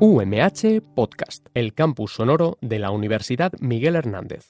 UMH Podcast, el campus sonoro de la Universidad Miguel Hernández.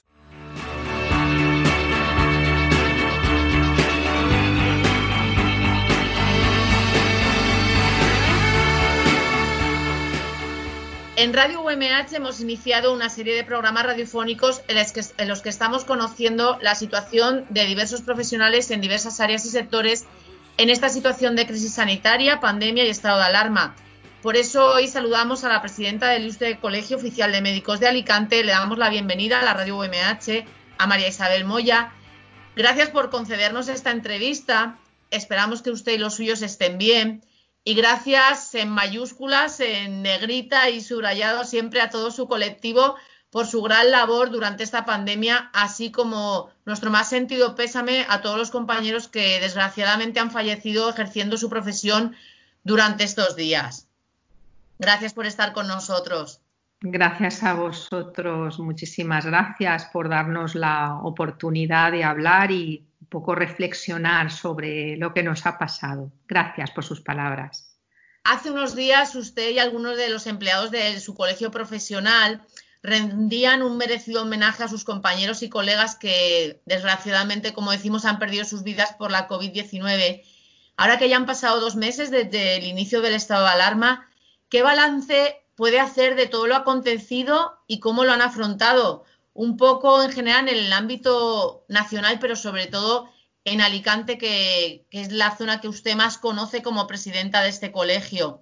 En Radio UMH hemos iniciado una serie de programas radiofónicos en los que estamos conociendo la situación de diversos profesionales en diversas áreas y sectores en esta situación de crisis sanitaria, pandemia y estado de alarma. Por eso hoy saludamos a la presidenta del Ilustre Colegio Oficial de Médicos de Alicante. Le damos la bienvenida a la Radio UMH, a María Isabel Moya. Gracias por concedernos esta entrevista. Esperamos que usted y los suyos estén bien. Y gracias en mayúsculas, en negrita y subrayado siempre a todo su colectivo por su gran labor durante esta pandemia, así como nuestro más sentido pésame a todos los compañeros que desgraciadamente han fallecido ejerciendo su profesión durante estos días. Gracias por estar con nosotros. Gracias a vosotros, muchísimas gracias por darnos la oportunidad de hablar y un poco reflexionar sobre lo que nos ha pasado. Gracias por sus palabras. Hace unos días usted y algunos de los empleados de su colegio profesional rendían un merecido homenaje a sus compañeros y colegas que desgraciadamente, como decimos, han perdido sus vidas por la COVID-19. Ahora que ya han pasado 2 meses desde el inicio del estado de alarma, ¿qué balance puede hacer de todo lo acontecido y cómo lo han afrontado? Un poco en general en el ámbito nacional, pero sobre todo en Alicante, que es la zona que usted más conoce como presidenta de este colegio.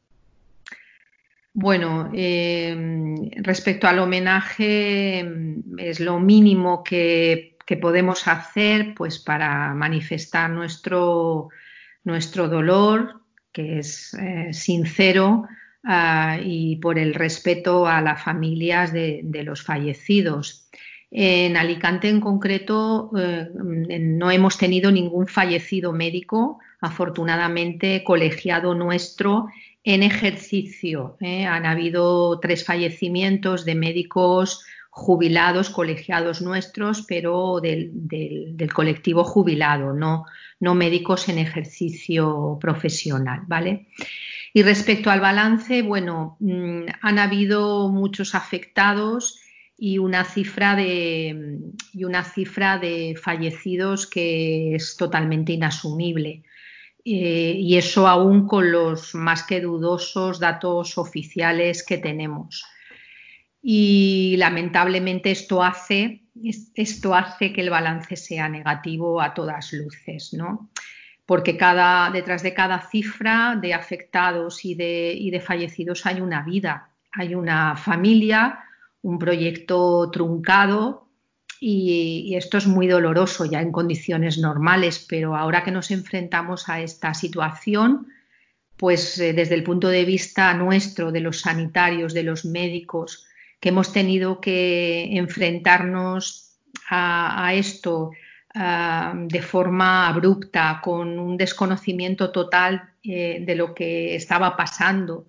Bueno, respecto al homenaje, es lo mínimo que podemos hacer pues, para manifestar nuestro dolor, que es sincero, y por el respeto a las familias de los fallecidos. En Alicante en concreto no hemos tenido ningún fallecido médico, afortunadamente colegiado nuestro en ejercicio. Han habido 3 fallecimientos de médicos jubilados, colegiados nuestros, pero del colectivo jubilado, no médicos en ejercicio profesional, ¿vale? Y respecto al balance, bueno, han habido muchos afectados y una cifra de fallecidos que es totalmente inasumible. Y eso aún con los más que dudosos datos oficiales que tenemos. Y lamentablemente esto hace que el balance sea negativo a todas luces, ¿no? Porque detrás de cada cifra de afectados y de fallecidos hay una vida, hay una familia, un proyecto truncado y esto es muy doloroso ya en condiciones normales, pero ahora que nos enfrentamos a esta situación, pues desde el punto de vista nuestro, de los sanitarios, de los médicos, que hemos tenido que enfrentarnos a esto de forma abrupta, con un desconocimiento total de lo que estaba pasando,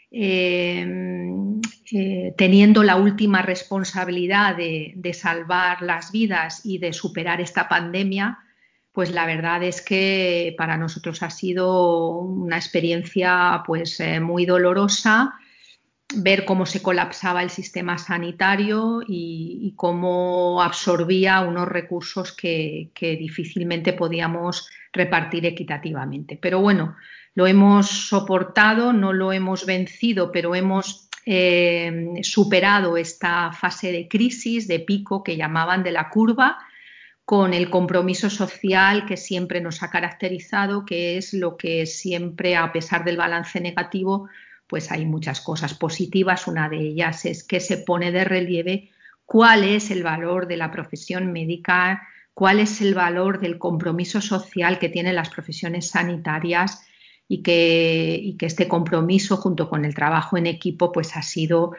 teniendo la última responsabilidad de salvar las vidas y de superar esta pandemia, pues la verdad es que para nosotros ha sido una experiencia pues muy dolorosa, ver cómo se colapsaba el sistema sanitario y cómo absorbía unos recursos que difícilmente podíamos repartir equitativamente. Pero bueno, lo hemos soportado, no lo hemos vencido, pero hemos superado esta fase de crisis, de pico que llamaban de la curva, con el compromiso social que siempre nos ha caracterizado, que es lo que siempre, a pesar del balance negativo, pues hay muchas cosas positivas. Una de ellas es que se pone de relieve cuál es el valor de la profesión médica, cuál es el valor del compromiso social que tienen las profesiones sanitarias y que este compromiso junto con el trabajo en equipo pues ha sido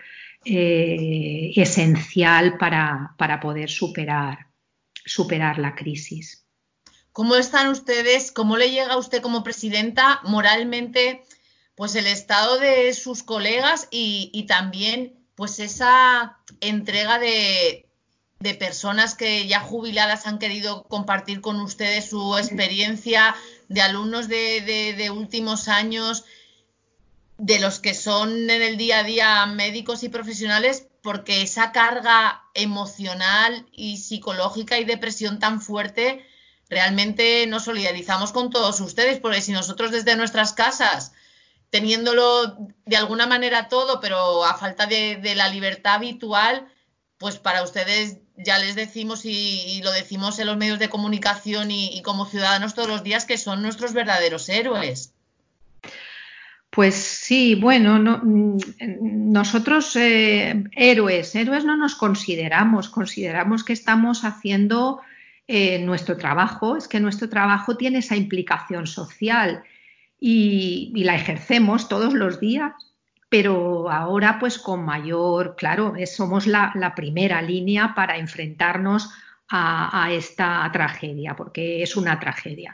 esencial para poder superar la crisis. ¿Cómo están ustedes? ¿Cómo le llega a usted como presidenta moralmente pues el estado de sus colegas y también pues esa entrega de personas que ya jubiladas han querido compartir con ustedes su experiencia, de alumnos de últimos años? de los que son en el día a día médicos y profesionales, porque esa carga emocional y psicológica y depresión tan fuerte, realmente nos solidarizamos con todos ustedes, porque si nosotros desde nuestras casas, teniéndolo de alguna manera todo, pero a falta de la libertad habitual, pues para ustedes ya les decimos y lo decimos en los medios de comunicación y como ciudadanos todos los días, que son nuestros verdaderos héroes. Pues sí, bueno, nosotros héroes no nos consideramos que estamos haciendo nuestro trabajo, es que nuestro trabajo tiene esa implicación social y la ejercemos todos los días, pero ahora pues con mayor, claro, somos la primera línea para enfrentarnos a esta tragedia, porque es una tragedia.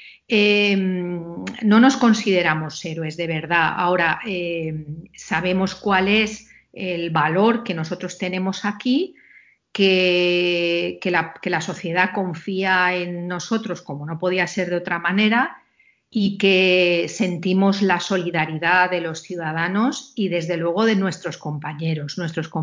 No nos consideramos héroes de verdad. Ahora sabemos cuál es el valor que nosotros tenemos aquí, que la sociedad confía en nosotros como no podía ser de otra manera y que sentimos la solidaridad de los ciudadanos y desde luego de nuestros compañeros.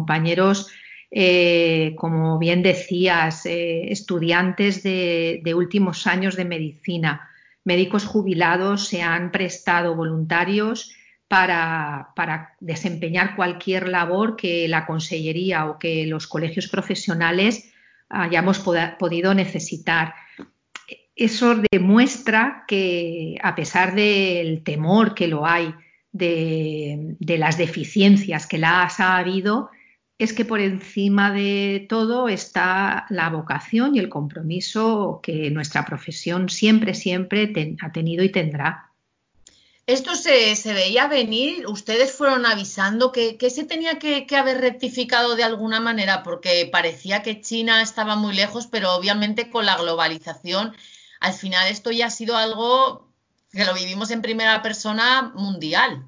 Como bien decías, estudiantes de últimos años de medicina, médicos jubilados se han prestado voluntarios para desempeñar cualquier labor que la consellería o que los colegios profesionales hayamos podido necesitar. Eso demuestra que, a pesar del temor que lo hay de las deficiencias que las ha habido, es que por encima de todo está la vocación y el compromiso que nuestra profesión siempre ha tenido y tendrá. Esto se veía venir, ustedes fueron avisando que se tenía que haber rectificado de alguna manera, porque parecía que China estaba muy lejos, pero obviamente con la globalización, al final esto ya ha sido algo que lo vivimos en primera persona mundial.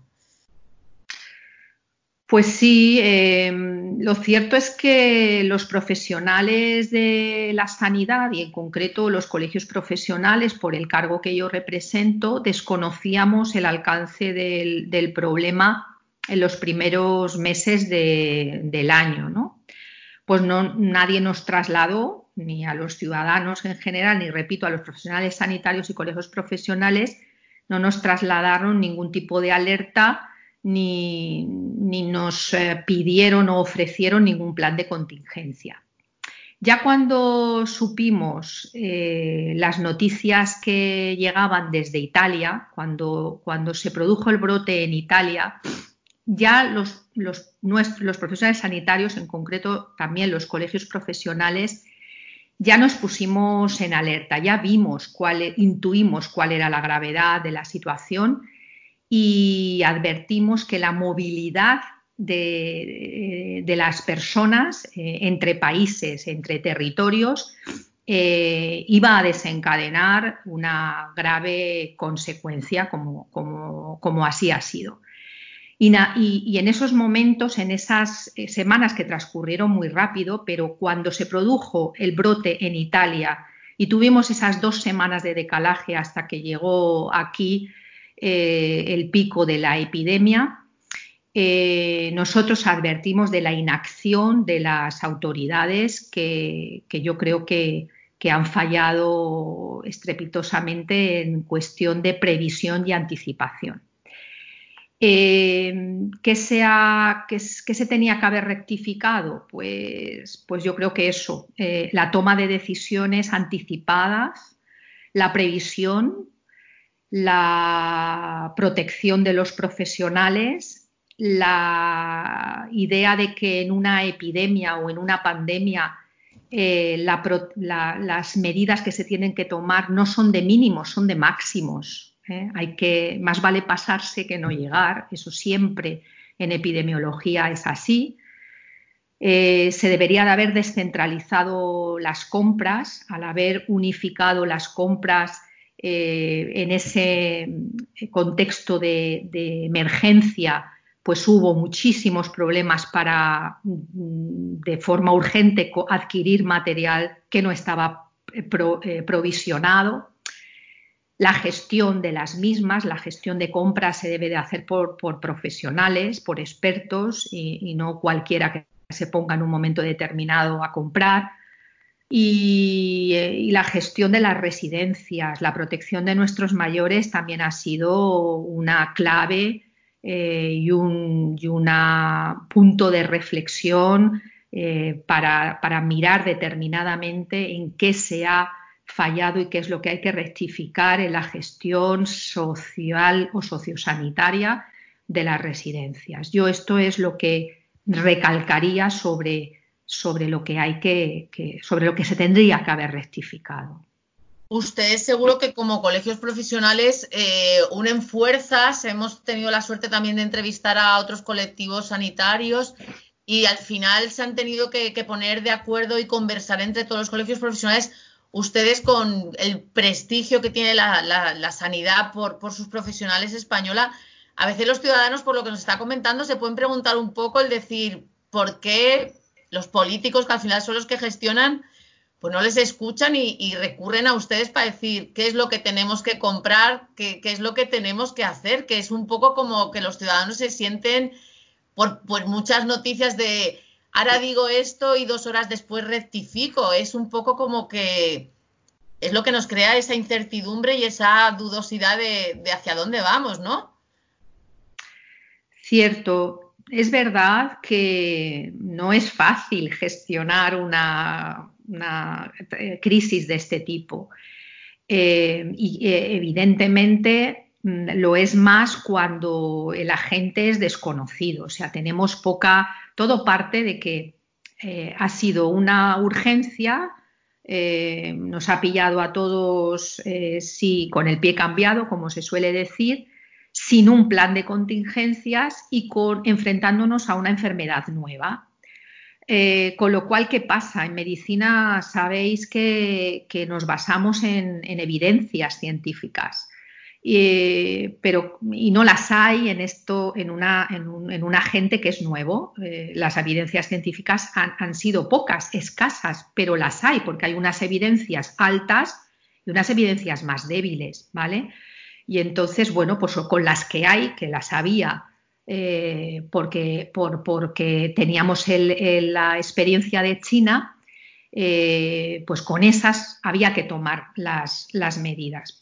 Pues sí, lo cierto es que los profesionales de la sanidad y en concreto los colegios profesionales, por el cargo que yo represento, desconocíamos el alcance del problema en los primeros meses del año, ¿no? Pues nadie nos trasladó, ni a los ciudadanos en general, ni repito, a los profesionales sanitarios y colegios profesionales, no nos trasladaron ningún tipo de alerta ni nos pidieron o ofrecieron ningún plan de contingencia. Ya cuando supimos las noticias que llegaban desde Italia, cuando se produjo el brote en Italia, ya los profesionales sanitarios, en concreto también los colegios profesionales, ya nos pusimos en alerta, ya intuimos cuál era la gravedad de la situación y advertimos que la movilidad de las personas entre países, entre territorios, iba a desencadenar una grave consecuencia como así ha sido. Y en esos momentos, en esas semanas que transcurrieron muy rápido, pero cuando se produjo el brote en Italia y tuvimos esas 2 semanas de decalaje hasta que llegó aquí el pico de la epidemia, nosotros advertimos de la inacción de las autoridades que yo creo que han fallado estrepitosamente en cuestión de previsión y anticipación. ¿Qué se tenía que haber rectificado? Pues yo creo que eso, la toma de decisiones anticipadas, la previsión, la protección de los profesionales, la idea de que en una epidemia o en una pandemia las medidas que se tienen que tomar no son de mínimos, son de máximos. Más vale pasarse que no llegar, eso siempre en epidemiología es así. Se debería de haber descentralizado las compras, al haber unificado las compras en ese contexto de emergencia, pues hubo muchísimos problemas para de forma urgente adquirir material que no estaba provisionado. La gestión de las mismas, la gestión de compras se debe de hacer por profesionales, por expertos y no cualquiera que se ponga en un momento determinado a comprar. Y la gestión de las residencias, la protección de nuestros mayores también ha sido una clave y un punto de reflexión para mirar determinadamente en qué se ha fallado y qué es lo que hay que rectificar en la gestión social o sociosanitaria de las residencias. Yo esto es lo que recalcaría sobre lo que sobre lo que se tendría que haber rectificado. Ustedes seguro que como colegios profesionales unen fuerzas. Hemos tenido la suerte también de entrevistar a otros colectivos sanitarios y al final se han tenido que poner de acuerdo y conversar entre todos los colegios profesionales. Ustedes, con el prestigio que tiene la sanidad por sus profesionales española, a veces los ciudadanos, por lo que nos está comentando, se pueden preguntar un poco el decir por qué los políticos, que al final son los que gestionan, pues no les escuchan y recurren a ustedes para decir qué es lo que tenemos que comprar, qué es lo que tenemos que hacer, que es un poco como que los ciudadanos se sienten por muchas noticias de ahora digo esto y 2 horas después rectifico. Es un poco como que es lo que nos crea esa incertidumbre y esa dudosidad de hacia dónde vamos, ¿no? Cierto. Es verdad que no es fácil gestionar una crisis de este tipo y evidentemente lo es más cuando el agente es desconocido. O sea, tenemos todo parte de que ha sido una urgencia, nos ha pillado a todos sí, con el pie cambiado, como se suele decir, sin un plan de contingencias y enfrentándonos a una enfermedad nueva. Con lo cual, ¿qué pasa? En medicina sabéis que nos basamos en evidencias científicas, y no las hay en un agente que es nuevo. Las evidencias científicas han sido pocas, escasas, pero las hay porque hay unas evidencias altas y unas evidencias más débiles, ¿vale? Y entonces, bueno, pues con las que hay, que las había, porque teníamos la experiencia de China, pues con esas había que tomar las medidas.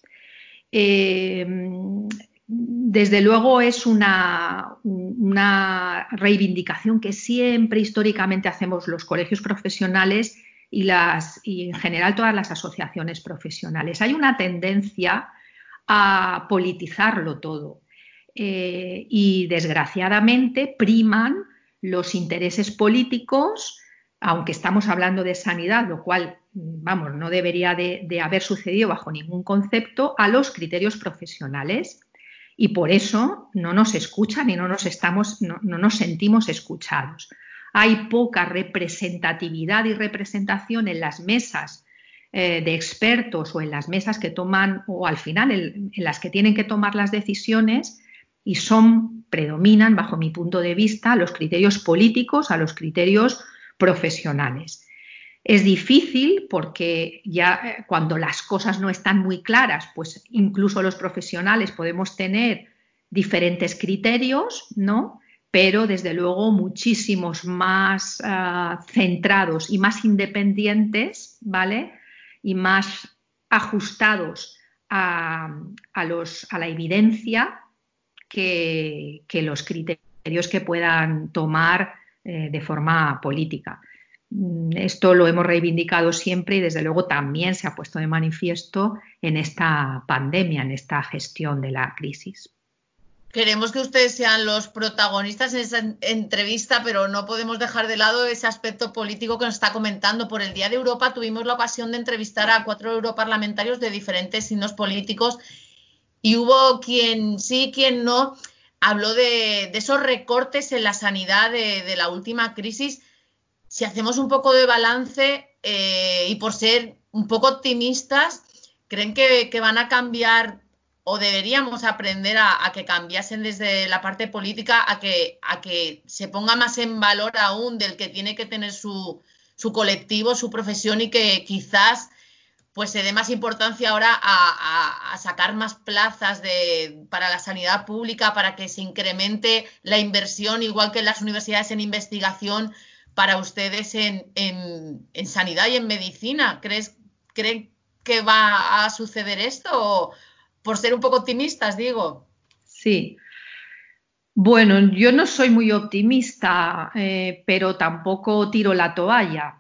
Desde luego es una reivindicación que siempre históricamente hacemos los colegios profesionales y en general todas las asociaciones profesionales. Hay una tendencia a politizarlo todo y desgraciadamente priman los intereses políticos, aunque estamos hablando de sanidad, lo cual, vamos, no debería de haber sucedido bajo ningún concepto, a los criterios profesionales, y por eso no nos escuchan y no nos sentimos escuchados. Hay poca representatividad y representación en las mesas de expertos o en las mesas que toman, o al final en las que tienen que tomar las decisiones, y predominan, bajo mi punto de vista, los criterios políticos a los criterios profesionales. Es difícil porque ya cuando las cosas no están muy claras, pues incluso los profesionales podemos tener diferentes criterios, ¿no? Pero desde luego muchísimos más centrados y más independientes, ¿vale? Y más ajustados a la evidencia que los criterios que puedan tomar de forma política. Esto lo hemos reivindicado siempre y desde luego también se ha puesto de manifiesto en esta pandemia, en esta gestión de la crisis. Queremos que ustedes sean los protagonistas en esa entrevista, pero no podemos dejar de lado ese aspecto político que nos está comentando. Por el Día de Europa tuvimos la ocasión de entrevistar a 4 europarlamentarios de diferentes signos políticos y hubo quien sí, quien no. Habló de esos recortes en la sanidad de la última crisis. Si hacemos un poco de balance y por ser un poco optimistas, ¿creen que van a cambiar o deberíamos aprender a que cambiasen desde la parte política, a que se ponga más en valor aún del que tiene que tener su colectivo, su profesión, y que quizás pues se dé más importancia ahora a sacar más plazas para la sanidad pública, para que se incremente la inversión, igual que en las universidades en investigación, para ustedes en sanidad y en medicina. ¿Creen que va a suceder esto? O, por ser un poco optimistas, digo. Sí. Bueno, yo no soy muy optimista, pero tampoco tiro la toalla.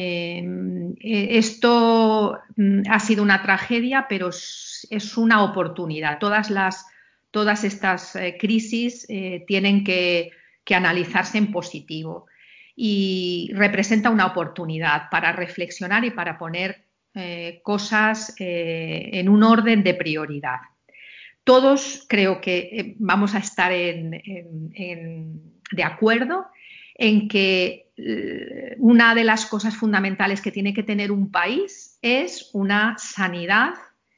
Esto ha sido una tragedia, pero es una oportunidad. Todas estas crisis tienen que analizarse en positivo y representa una oportunidad para reflexionar y para poner cosas en un orden de prioridad. Todos creo que vamos a estar de acuerdo en que una de las cosas fundamentales que tiene que tener un país es una sanidad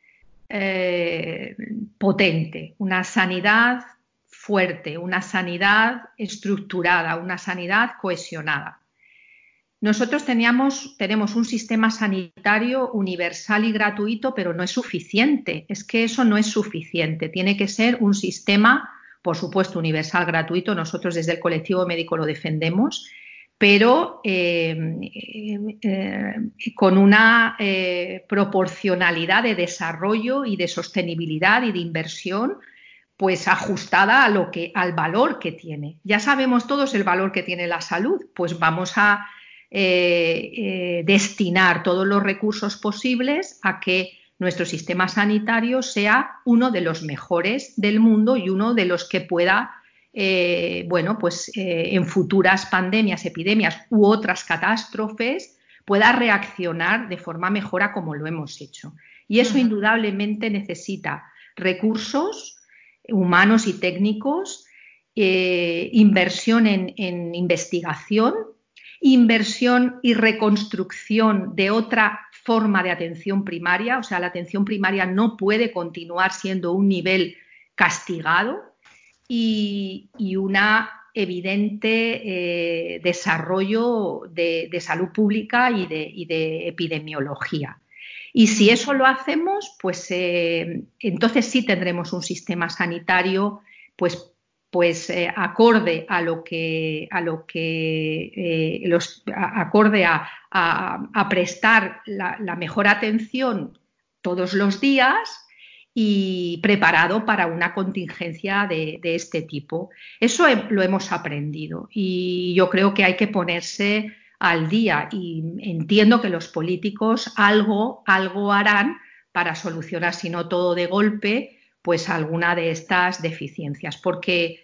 potente, una sanidad fuerte, una sanidad estructurada, una sanidad cohesionada. Nosotros tenemos un sistema sanitario universal y gratuito, pero no es suficiente. Es que eso no es suficiente. Tiene que ser un sistema, por supuesto, universal, gratuito. Nosotros desde el colectivo médico lo defendemos, pero con una proporcionalidad de desarrollo y de sostenibilidad y de inversión, pues ajustada al valor que tiene. Ya sabemos todos el valor que tiene la salud, pues vamos a destinar todos los recursos posibles a que nuestro sistema sanitario sea uno de los mejores del mundo y uno de los que pueda, en futuras pandemias, epidemias u otras catástrofes, pueda reaccionar de forma mejor a como lo hemos hecho. Y eso indudablemente necesita recursos humanos y técnicos, inversión en investigación, inversión y reconstrucción de otra forma de atención primaria. O sea, la atención primaria no puede continuar siendo un nivel castigado y una evidente desarrollo de salud pública y de epidemiología. Y si eso lo hacemos, pues entonces sí tendremos un sistema sanitario acorde a prestar la mejor atención todos los días y preparado para una contingencia de este tipo. Eso lo hemos aprendido y yo creo que hay que ponerse al día y entiendo que los políticos algo harán para solucionar, si no todo de golpe, pues alguna de estas deficiencias, porque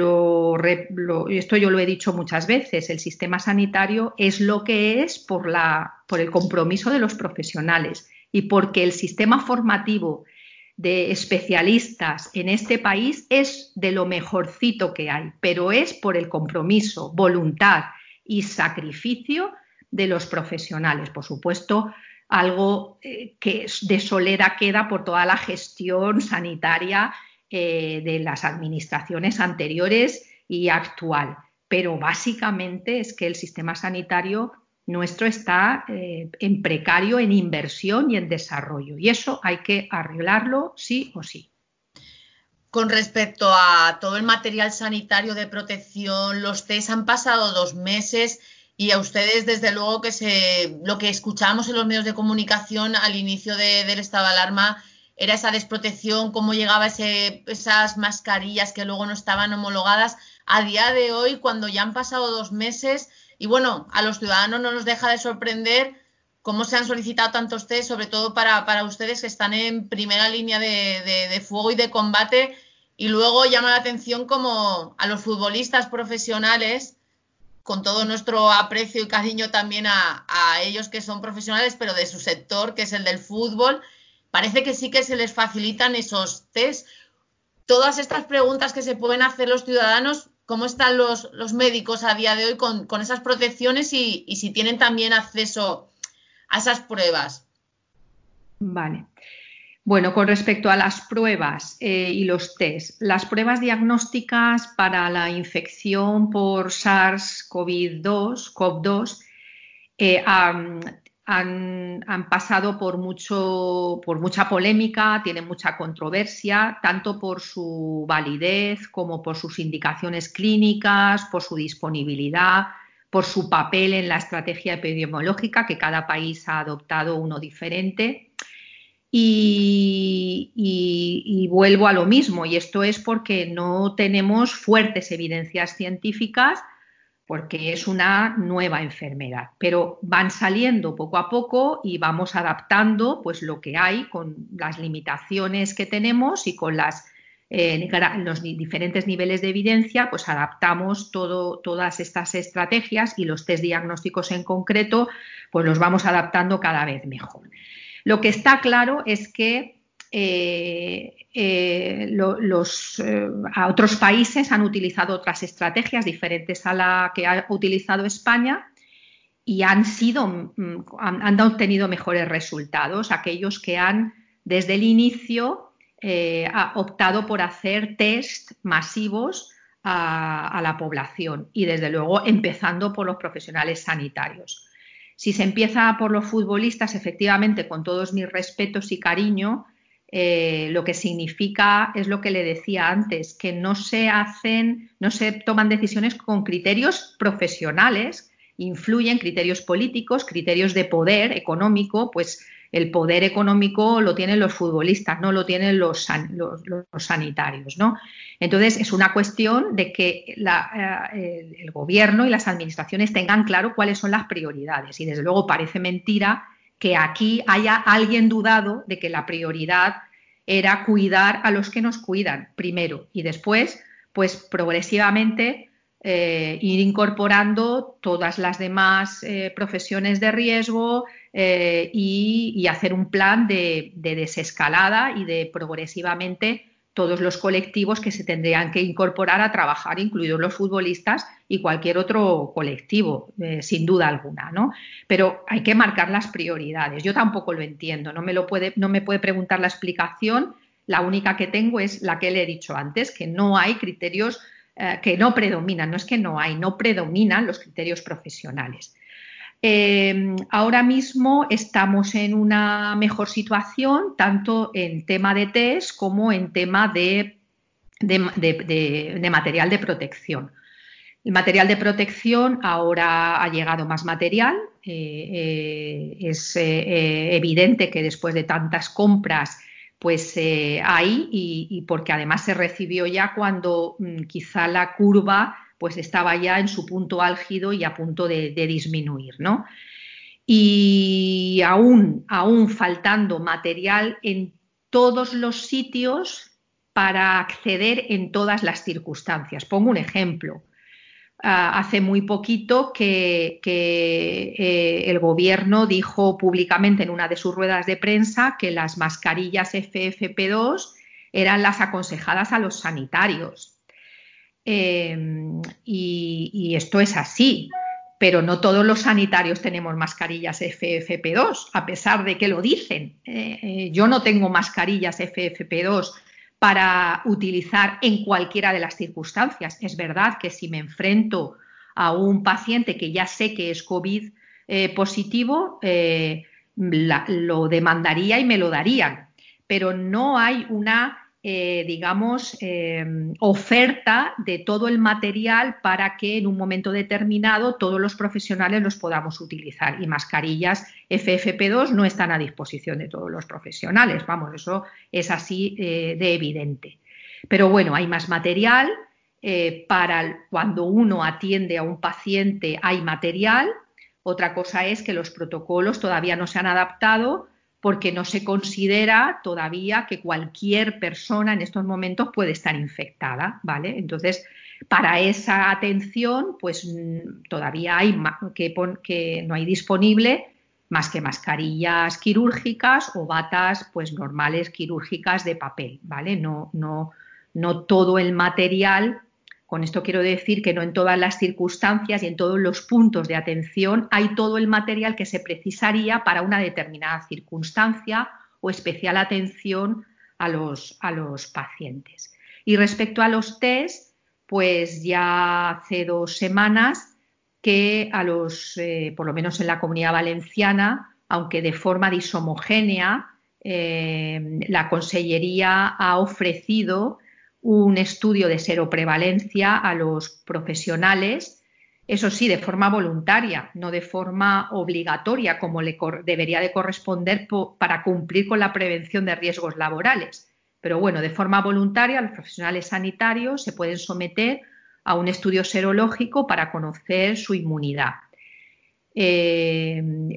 esto yo lo he dicho muchas veces, el sistema sanitario es lo que es por el compromiso de los profesionales y porque el sistema formativo de especialistas en este país es de lo mejorcito que hay, pero es por el compromiso, voluntad y sacrificio de los profesionales. Por supuesto, algo que de solera queda por toda la gestión sanitaria de las administraciones anteriores y actual. Pero básicamente es que el sistema sanitario nuestro está en precario, en inversión y en desarrollo. Y eso hay que arreglarlo sí o sí. Con respecto a todo el material sanitario de protección, los test, han pasado 2 meses y a ustedes, desde luego, lo que escuchábamos en los medios de comunicación al inicio del estado de alarma era esa desprotección, cómo llegaba esas mascarillas que luego no estaban homologadas. A día de hoy, cuando ya han pasado 2 meses, y bueno, a los ciudadanos no nos deja de sorprender cómo se han solicitado tantos test, sobre todo para ustedes que están en primera línea de fuego y de combate, y luego llama la atención como a los futbolistas profesionales, con todo nuestro aprecio y cariño también a ellos que son profesionales, pero de su sector, que es el del fútbol, parece que sí que se les facilitan esos test. Todas estas preguntas que se pueden hacer los ciudadanos, ¿cómo están los médicos a día de hoy con esas protecciones y si tienen también acceso a esas pruebas? Vale. Bueno, con respecto a las pruebas y los test, las pruebas diagnósticas para la infección por SARS-CoV-2 han pasado por mucha polémica, tienen mucha controversia, tanto por su validez como por sus indicaciones clínicas, por su disponibilidad, por su papel en la estrategia epidemiológica, que cada país ha adoptado uno diferente. Y vuelvo a lo mismo, y esto es porque no tenemos fuertes evidencias científicas, porque es una nueva enfermedad, pero van saliendo poco a poco y vamos adaptando pues lo que hay con las limitaciones que tenemos y con los diferentes niveles de evidencia, pues adaptamos todas estas estrategias y los test diagnósticos en concreto, pues los vamos adaptando cada vez mejor. Lo que está claro es que a otros países han utilizado otras estrategias diferentes a la que ha utilizado España y han obtenido mejores resultados. Aquellos que han, desde el inicio, optado por hacer test masivos a la población y, desde luego, empezando por los profesionales sanitarios. Si se empieza por los futbolistas, efectivamente, con todos mis respetos y cariño, lo que significa es lo que le decía antes, que no se toman decisiones con criterios profesionales, influyen criterios políticos, criterios de poder económico, pues el poder económico lo tienen los futbolistas, no lo tienen los sanitarios, ¿no? Entonces es una cuestión de que el gobierno y las administraciones tengan claro cuáles son las prioridades, y desde luego parece mentira que aquí haya alguien dudado de que la prioridad era cuidar a los que nos cuidan primero y después, pues progresivamente ir incorporando todas las demás profesiones de riesgo y hacer un plan de desescalada y de progresivamente todos los colectivos que se tendrían que incorporar a trabajar, incluidos los futbolistas y cualquier otro colectivo, sin duda alguna, ¿no? Pero hay que marcar las prioridades. Yo tampoco lo entiendo, no me puede preguntar la explicación, la única que tengo es la que le he dicho antes, que no hay criterios que no predominan, no es que no hay, no predominan los criterios profesionales. Ahora mismo estamos en una mejor situación, tanto en tema de test como en tema de material de protección. El material de protección, ahora ha llegado más material. Es evidente que después de tantas compras pues hay, y porque además se recibió ya cuando quizá la curva pues estaba ya en su punto álgido y a punto de disminuir, ¿no? Y aún faltando material en todos los sitios para acceder en todas las circunstancias. Pongo un ejemplo. Hace muy poquito que el gobierno dijo públicamente en una de sus ruedas de prensa que las mascarillas FFP2 eran las aconsejadas a los sanitarios. Y esto es así, pero no todos los sanitarios tenemos mascarillas FFP2, a pesar de que lo dicen. Yo no tengo mascarillas FFP2 para utilizar en cualquiera de las circunstancias. Es verdad que si me enfrento a un paciente que ya sé que es COVID positivo, lo demandaría y me lo darían, pero no hay una oferta de todo el material para que en un momento determinado todos los profesionales los podamos utilizar, y mascarillas FFP2 no están a disposición de todos los profesionales, vamos, eso es así de evidente. Pero bueno, hay más material, para cuando uno atiende a un paciente hay material. Otra cosa es que los protocolos todavía no se han adaptado, porque no se considera todavía que cualquier persona en estos momentos puede estar infectada, ¿vale? Entonces, para esa atención, pues todavía hay que no hay disponible más que mascarillas quirúrgicas o batas pues normales quirúrgicas de papel, ¿vale? No todo el material. Con esto quiero decir que no en todas las circunstancias y en todos los puntos de atención hay todo el material que se precisaría para una determinada circunstancia o especial atención a los pacientes. Y respecto a los test, pues ya hace 2 semanas que por lo menos en la Comunidad Valenciana, aunque de forma dishomogénea, la Consellería ha ofrecido un estudio de seroprevalencia a los profesionales, eso sí, de forma voluntaria, no de forma obligatoria, como debería de corresponder para cumplir con la prevención de riesgos laborales. Pero bueno, de forma voluntaria, los profesionales sanitarios se pueden someter a un estudio serológico para conocer su inmunidad. Me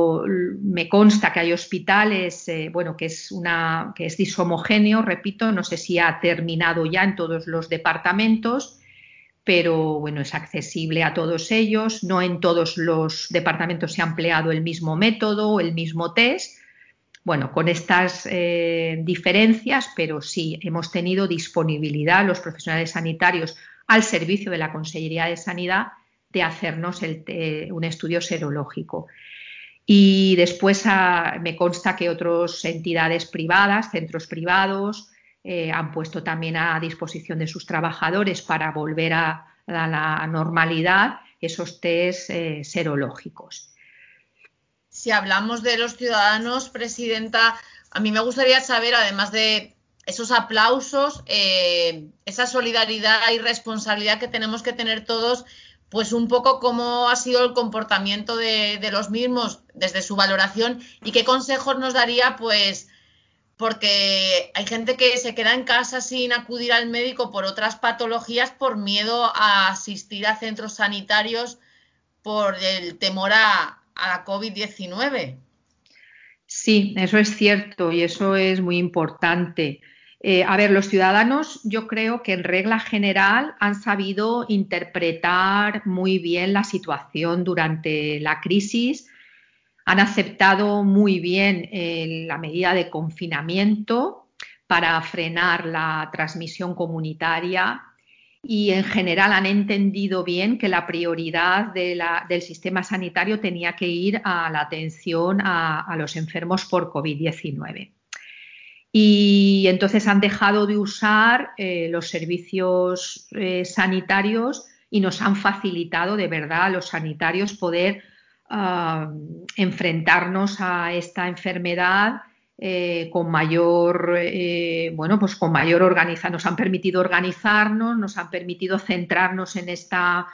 consta que hay hospitales, que es dishomogéneo, repito, no sé si ha terminado ya en todos los departamentos, pero bueno, es accesible a todos ellos. No en todos los departamentos se ha empleado el mismo método, el mismo test. Bueno, con estas diferencias, pero sí hemos tenido disponibilidad los profesionales sanitarios al servicio de la Consellería de Sanidad de hacernos un estudio serológico. Y después me consta que otras entidades privadas, centros privados, han puesto también a disposición de sus trabajadores para volver a la normalidad esos test serológicos. Si hablamos de los ciudadanos, Presidenta, a mí me gustaría saber, además de esos aplausos, esa solidaridad y responsabilidad que tenemos que tener todos, pues un poco cómo ha sido el comportamiento de los mismos desde su valoración y qué consejos nos daría, pues, porque hay gente que se queda en casa sin acudir al médico por otras patologías por miedo a asistir a centros sanitarios por el temor a la COVID-19. Sí, eso es cierto y eso es muy importante. Los ciudadanos yo creo que en regla general han sabido interpretar muy bien la situación durante la crisis, han aceptado muy bien la medida de confinamiento para frenar la transmisión comunitaria y en general han entendido bien que la prioridad del sistema sanitario tenía que ir a la atención a los enfermos por COVID-19. Y entonces han dejado de usar los servicios sanitarios y nos han facilitado de verdad a los sanitarios poder enfrentarnos a esta enfermedad con mayor organización. Nos han permitido organizarnos, nos han permitido centrarnos en esta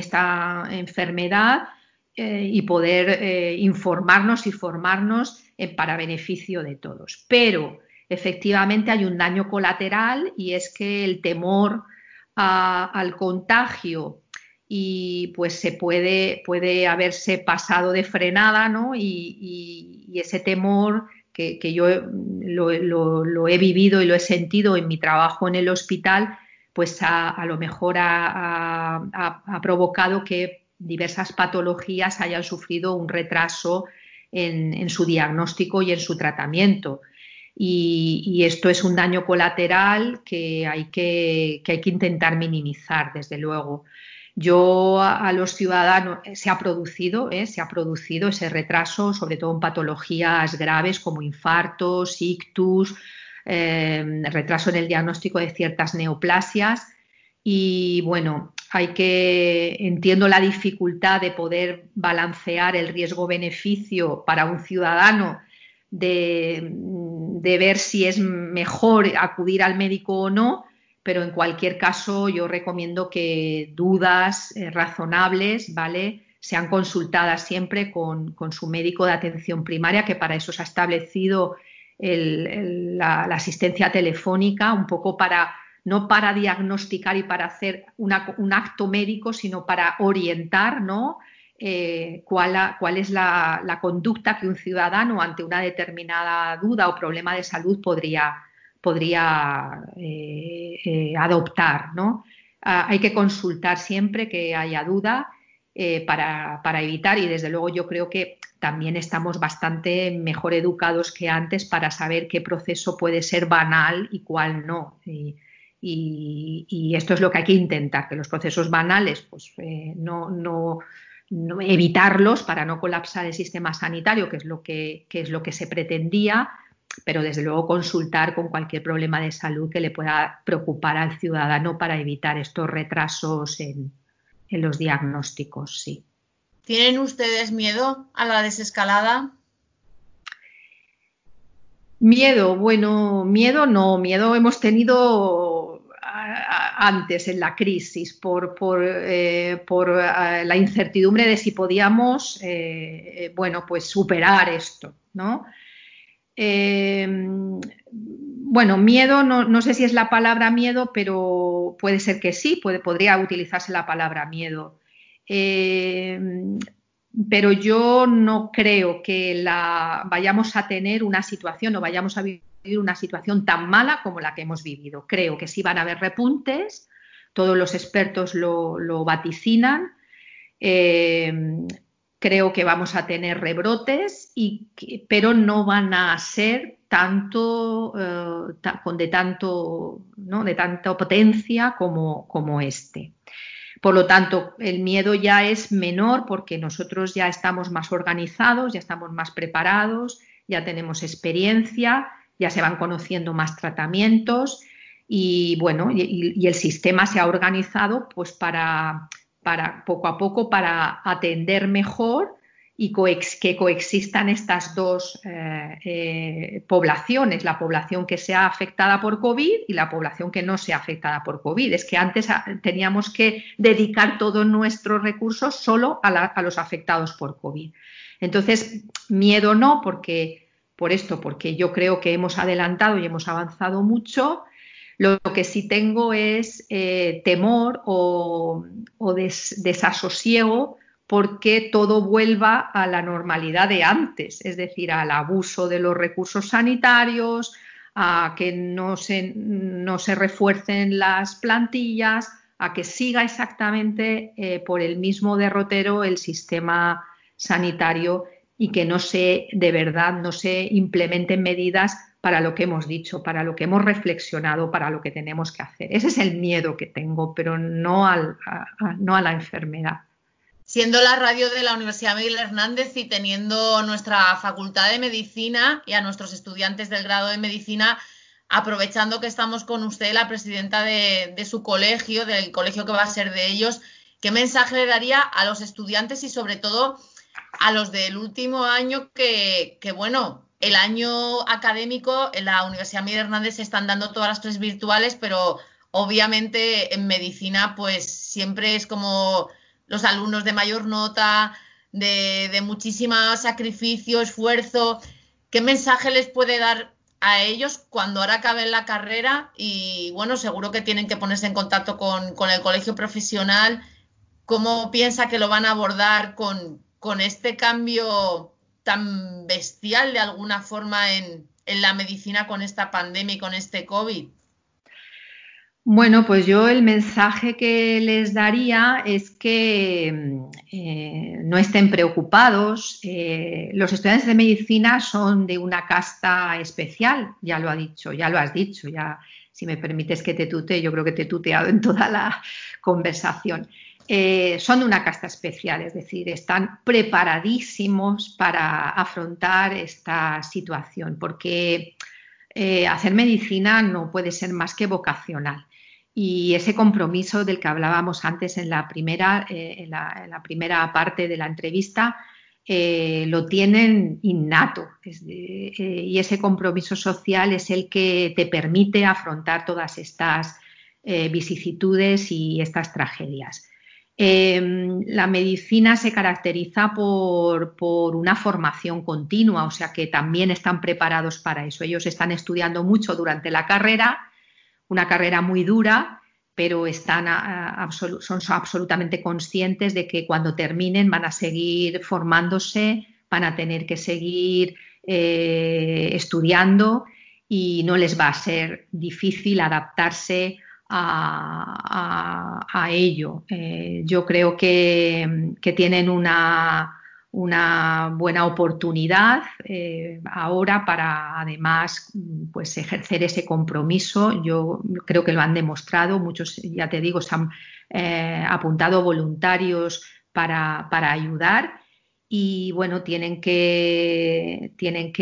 enfermedad y poder informarnos y formarnos para beneficio de todos. Pero efectivamente hay un daño colateral y es que el temor al contagio y pues se puede haberse pasado de frenada, ¿no? Y ese temor que yo lo he vivido y lo he sentido en mi trabajo en el hospital, pues a lo mejor ha provocado que diversas patologías hayan sufrido un retraso en su diagnóstico y en su tratamiento. Y esto es un daño colateral que hay que intentar minimizar, desde luego. Yo a los ciudadanos se ha producido ese retraso, sobre todo en patologías graves como infartos, ictus, retraso en el diagnóstico de ciertas neoplasias y bueno, entiendo la dificultad de poder balancear el riesgo-beneficio para un ciudadano de ver si es mejor acudir al médico o no, pero en cualquier caso yo recomiendo que dudas razonables, ¿vale?, sean consultadas siempre con su médico de atención primaria, que para eso se ha establecido la asistencia telefónica, un poco no para diagnosticar y para hacer un acto médico, sino para orientar, ¿no?, cuál es la conducta que un ciudadano ante una determinada duda o problema de salud podría adoptar, ¿no? Hay que consultar siempre que haya duda para evitar, y desde luego yo creo que también estamos bastante mejor educados que antes para saber qué proceso puede ser banal y cuál no. Y esto es lo que hay que intentar, que los procesos banales pues no evitarlos para no colapsar el sistema sanitario, que es lo que se pretendía, pero desde luego consultar con cualquier problema de salud que le pueda preocupar al ciudadano para evitar estos retrasos en los diagnósticos, sí. ¿Tienen ustedes miedo a la desescalada? Miedo, bueno, miedo no, miedo hemos tenido antes en la crisis por la incertidumbre de si podíamos, bueno, pues superar esto, ¿no? Bueno, miedo, no sé si es la palabra miedo, pero puede ser que sí, podría utilizarse la palabra miedo. Pero yo no creo que vayamos a tener una situación o vayamos a vivir una situación tan mala como la que hemos vivido. Creo que sí van a haber repuntes, todos los expertos lo vaticinan. Creo que vamos a tener rebrotes, pero no van a ser tanto, de tanta potencia como este. Por lo tanto, el miedo ya es menor porque nosotros ya estamos más organizados, ya estamos más preparados, ya tenemos experiencia, ya se van conociendo más tratamientos y bueno, y el sistema se ha organizado pues para poco a poco para atender mejor y que coexistan estas dos poblaciones, la población que sea afectada por COVID y la población que no sea afectada por COVID. Es que antes teníamos que dedicar todos nuestros recursos solo a los afectados por COVID. Entonces, miedo no, porque yo creo que hemos adelantado y hemos avanzado mucho. Lo que sí tengo es temor o desasosiego porque todo vuelva a la normalidad de antes, es decir, al abuso de los recursos sanitarios, a que no se refuercen las plantillas, a que siga exactamente por el mismo derrotero el sistema sanitario y que de verdad no se implementen medidas para lo que hemos dicho, para lo que hemos reflexionado, para lo que tenemos que hacer. Ese es el miedo que tengo, pero no a la enfermedad. Siendo la radio de la Universidad Miguel Hernández y teniendo nuestra Facultad de Medicina y a nuestros estudiantes del grado de Medicina, aprovechando que estamos con usted, la presidenta de su colegio, del colegio que va a ser de ellos, ¿qué mensaje le daría a los estudiantes y sobre todo a los del último año que bueno, el año académico en la Universidad Miguel Hernández se están dando todas las clases virtuales, pero obviamente en medicina pues siempre es como los alumnos de mayor nota, de muchísimo sacrificio, esfuerzo? ¿Qué mensaje les puede dar a ellos cuando ahora acaben la carrera? Y bueno, seguro que tienen que ponerse en contacto con el colegio profesional. ¿Cómo piensa que lo van a abordar con este cambio tan bestial de alguna forma en la medicina con esta pandemia y con este COVID? Bueno, pues yo el mensaje que les daría es que no estén preocupados. Los estudiantes de medicina son de una casta especial, ya lo has dicho, ya, si me permites que te tutee, yo creo que te he tuteado en toda la conversación. Son de una casta especial, es decir, están preparadísimos para afrontar esta situación, porque hacer medicina no puede ser más que vocacional. Y ese compromiso del que hablábamos antes en la primera parte de la entrevista lo tienen innato. Y ese compromiso social es el que te permite afrontar todas estas vicisitudes y estas tragedias. La medicina se caracteriza por una formación continua, o sea que también están preparados para eso. Ellos están estudiando mucho durante la carrera, una carrera muy dura, pero son absolutamente conscientes de que cuando terminen van a seguir formándose, van a tener que seguir estudiando y no les va a ser difícil adaptarse a ello. Yo creo que tienen una buena oportunidad ahora para además pues ejercer ese compromiso. Yo creo que lo han demostrado, muchos, ya te digo, se han apuntado voluntarios para ayudar. Y bueno, tienen que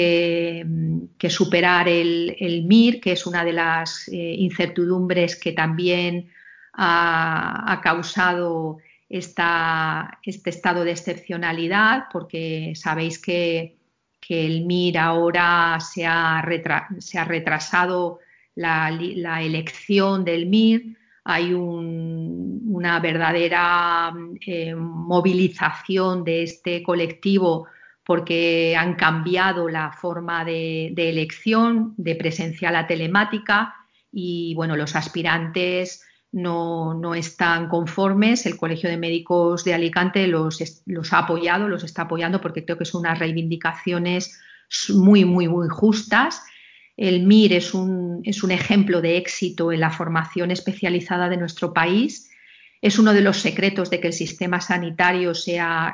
superar el MIR, que es una de las incertidumbres que también ha causado este estado de excepcionalidad, porque sabéis que el MIR ahora se ha retrasado la elección del MIR. Hay una verdadera movilización de este colectivo porque han cambiado la forma de elección de presencial a telemática y bueno, los aspirantes no están conformes. El Colegio de Médicos de Alicante los ha apoyado, los está apoyando porque creo que son unas reivindicaciones muy, muy, muy justas. El MIR es un ejemplo de éxito en la formación especializada de nuestro país. Es uno de los secretos de que el sistema sanitario sea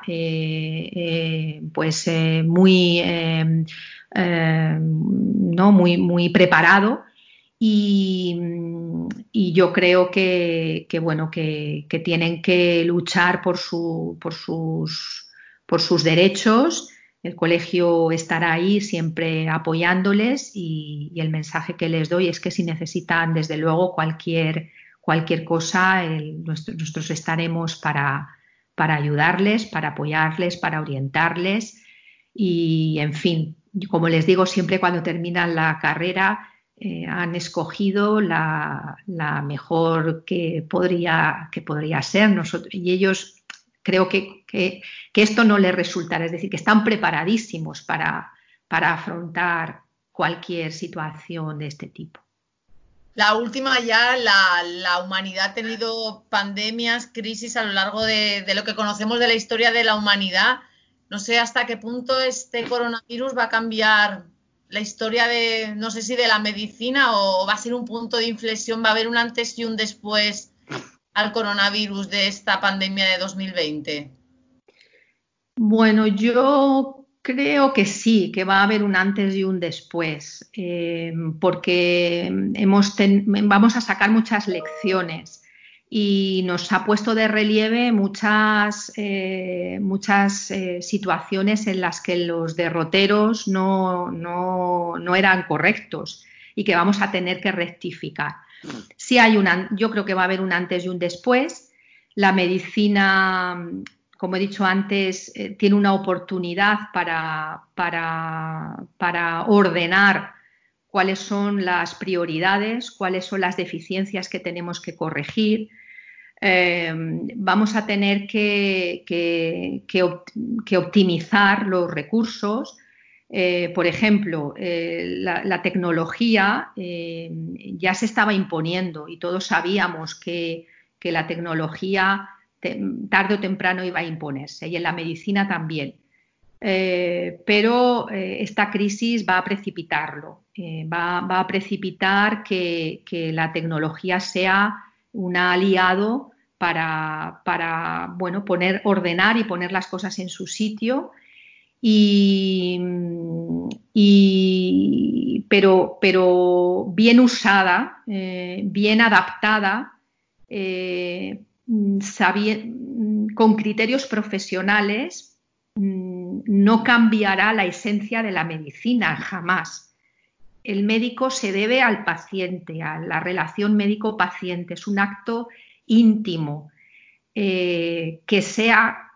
muy preparado y yo creo que tienen que luchar por sus derechos. El colegio estará ahí siempre apoyándoles y el mensaje que les doy es que si necesitan desde luego cualquier cosa, nosotros estaremos para ayudarles, para apoyarles, para orientarles y, en fin, como les digo siempre cuando terminan la carrera, han escogido la mejor que podría ser y ellos creo que esto no les resultará, es decir, que están preparadísimos para afrontar cualquier situación de este tipo. La última ya, la humanidad ha tenido pandemias, crisis a lo largo de lo que conocemos de la historia de la humanidad. No sé hasta qué punto este coronavirus va a cambiar la historia no sé si de la medicina o va a ser un punto de inflexión, va a haber un antes y un después al coronavirus de esta pandemia de 2020. Bueno, yo creo que sí, que va a haber un antes y un después, porque vamos a sacar muchas lecciones y nos ha puesto de relieve muchas situaciones en las que los derroteros no eran correctos y que vamos a tener que rectificar. Sí yo creo que va a haber un antes y un después. La medicina, como he dicho antes, tiene una oportunidad para ordenar cuáles son las prioridades, cuáles son las deficiencias que tenemos que corregir. Vamos a tener que optimizar los recursos. Por ejemplo, la tecnología ya se estaba imponiendo y todos sabíamos que la tecnología tarde o temprano iba a imponerse y en la medicina también. Pero esta crisis va a precipitarlo, va a precipitar que la tecnología sea un aliado para ordenar y poner las cosas en su sitio, pero bien usada, bien adaptada, con criterios profesionales, no cambiará la esencia de la medicina jamás. El médico se debe al paciente, a la relación médico-paciente, es un acto íntimo, que sea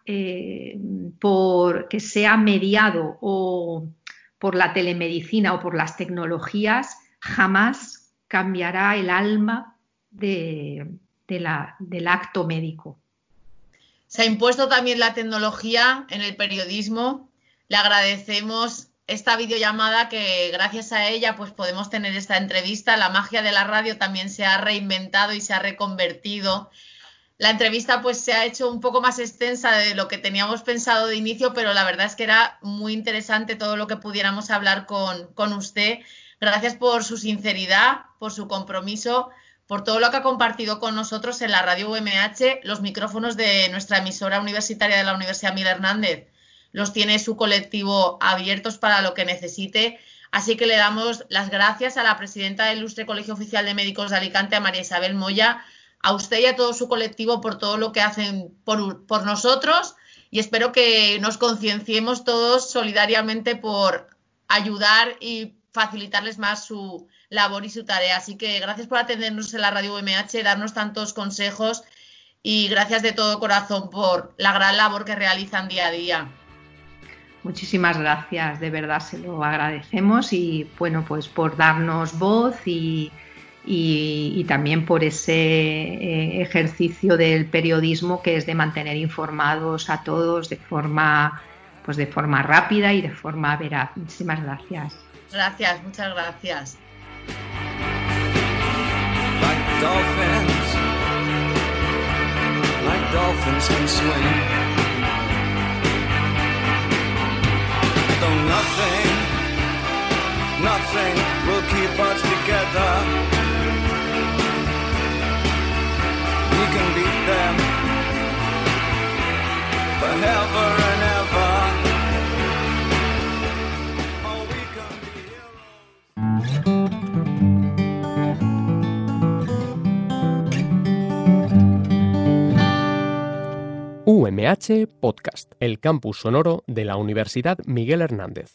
mediado o por la telemedicina o por las tecnologías, jamás cambiará el alma del acto médico. Se ha impuesto también la tecnología en el periodismo. Le agradecemos esta videollamada que gracias a ella pues podemos tener esta entrevista. La magia de la radio también se ha reinventado y se ha reconvertido. La entrevista pues se ha hecho un poco más extensa de lo que teníamos pensado de inicio, pero la verdad es que era muy interesante todo lo que pudiéramos hablar con usted. Gracias por su sinceridad, por su compromiso, por todo lo que ha compartido con nosotros en la radio UMH. Los micrófonos de nuestra emisora universitaria de la Universidad Miguel Hernández los tiene su colectivo abiertos para lo que necesite. Así que le damos las gracias a la presidenta del Ilustre Colegio Oficial de Médicos de Alicante, a María Isabel Moya, a usted y a todo su colectivo por todo lo que hacen por nosotros, y espero que nos concienciemos todos solidariamente por ayudar y facilitarles más su labor y su tarea. Así que gracias por atendernos en la radio UMH, darnos tantos consejos y gracias de todo corazón por la gran labor que realizan día a día. Muchísimas gracias, de verdad se lo agradecemos y bueno, pues por darnos voz y también por ese ejercicio del periodismo que es de mantener informados a todos de forma rápida y de forma veraz. Muchísimas gracias. Gracias, muchas gracias. Like dolphins can swim. Though nothing will keep us together. We can beat them forever and ever. Oh, we can be heroes. UMH Podcast, el campus sonoro de la Universidad Miguel Hernández.